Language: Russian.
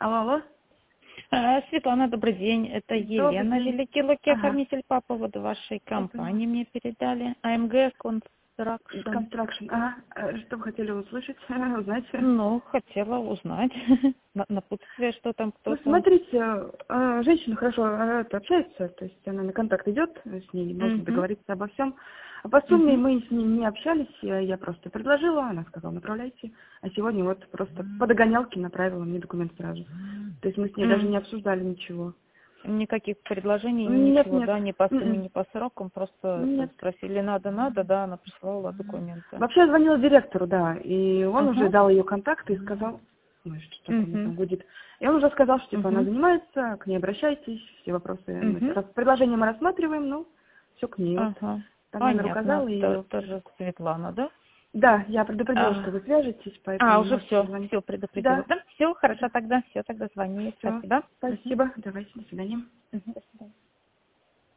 Алло, алло. Светлана, добрый день. Это Добрый Елена, день. Великий Луки, Ага. оформитель по поводу вашей Я поняла. компании мне передали. AMG Construction. Construction. Ага. Что вы хотели услышать, узнать? Ну, хотела узнать. Напутствие, что там Ну, кто-то. смотрите, женщина хорошо общается, то есть она на контакт идет, с ней можно Угу. договориться обо всем. А по сумме Угу. мы с ней не общались, я просто предложила, она сказала, направляйте. А сегодня вот просто по догонялке направила мне документ сразу. То есть мы с ней даже не обсуждали ничего. Никаких предложений, Нет, ничего, нет. да, ни по сумме, М-м. ни по срокам, просто Нет. спросили, надо, да, она прислала документы. Вообще я звонила директору, да, и он уже Ага. дал ее контакты и сказал, ой, что такое мне Угу. там гудит. И он уже сказал, что типа она Угу. занимается, к ней обращайтесь, все вопросы, Угу. предложения мы рассматриваем, ну, все к ней, вот. Ага. Там номер Понятно. указала, и Тоже Светлана, да? да, я предупредила, что вы свяжетесь, поэтому Уже можете все, звонить. все предупредила. Да, Да, все, да, хорошо, тогда, все, тогда звони. все, Спасибо. Мгм. спасибо, давайте, до свидания. Мгм.